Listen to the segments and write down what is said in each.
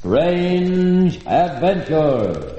Strange Adventure.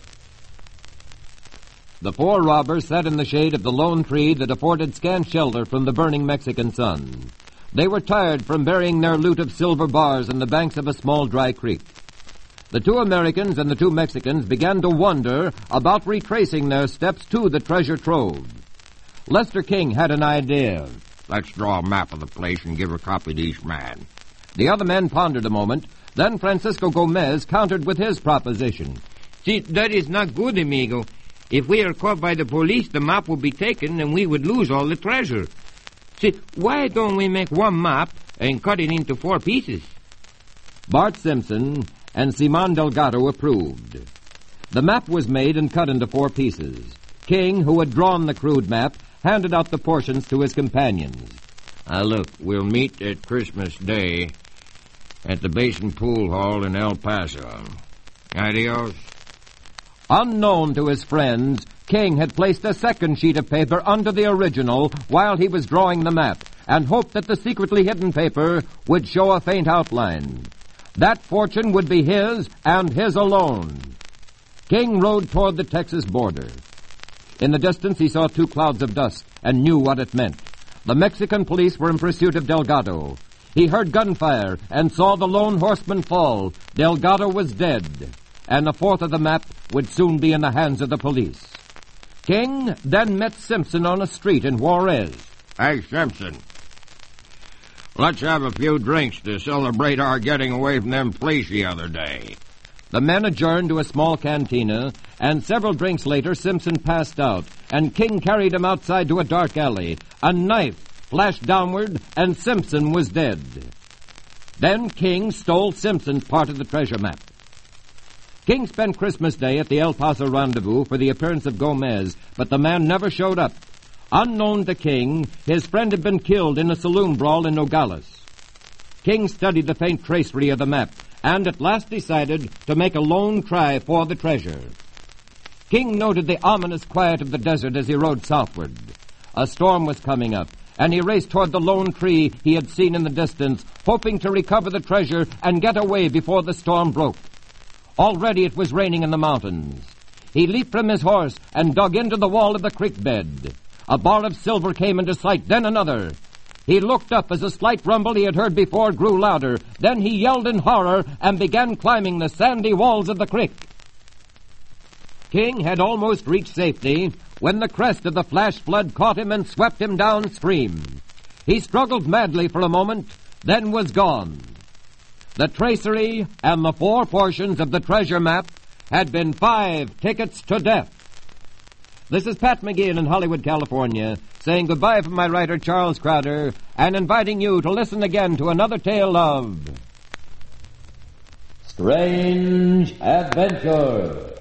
The four robbers sat in the shade of the lone tree that afforded scant shelter from the burning Mexican sun. They were tired from burying their loot of silver bars in the banks of a small dry creek. The two Americans and the two Mexicans began to wonder about retracing their steps to the treasure trove. Lester King had an idea. Let's draw a map of the place and give a copy to each man. The other men pondered a moment. Then Francisco Gomez countered with his proposition. See, that is not good, amigo. If we are caught by the police, the map will be taken and we would lose all the treasure. See, why don't we make one map and cut it into 4 pieces? Bart Simpson and Simon Delgado approved. The map was made and cut into 4 pieces. King, who had drawn the crude map, handed out the portions to his companions. Look, we'll meet at Christmas Day at the Basin Pool Hall in El Paso. Adios. Unknown to his friends, King had placed a second sheet of paper under the original while he was drawing the map, and hoped that the secretly hidden paper would show a faint outline. That fortune would be his, and his alone. King rode toward the Texas border. In the distance he saw 2 clouds of dust, and knew what it meant. The Mexican police were in pursuit of Delgado. He heard gunfire and saw the lone horseman fall. Delgado was dead, and a fourth of the map would soon be in the hands of the police. King then met Simpson on a street in Juarez. Hey, Simpson. Let's have a few drinks to celebrate our getting away from them police the other day. The men adjourned to a small cantina, and several drinks later Simpson passed out, and King carried him outside to a dark alley. A knife flashed downward, and Simpson was dead. Then King stole Simpson's part of the treasure map. King spent Christmas Day at the El Paso rendezvous for the appearance of Gomez, but the man never showed up. Unknown to King, his friend had been killed in a saloon brawl in Nogales. King studied the faint tracery of the map, and at last decided to make a lone try for the treasure. King noted the ominous quiet of the desert as he rode southward. A storm was coming up, and he raced toward the lone tree he had seen in the distance, hoping to recover the treasure and get away before the storm broke. Already it was raining in the mountains. He leaped from his horse and dug into the wall of the creek bed. A bar of silver came into sight, then another. He looked up as a slight rumble he had heard before grew louder. Then he yelled in horror and began climbing the sandy walls of the creek. King had almost reached safety when the crest of the flash flood caught him and swept him downstream. He struggled madly for a moment, then was gone. The tracery and the 4 portions of the treasure map had been 5 tickets to death. This is Pat McGeehan in Hollywood, California, saying goodbye from my writer Charles Crowder and inviting you to listen again to another tale of Strange Adventure.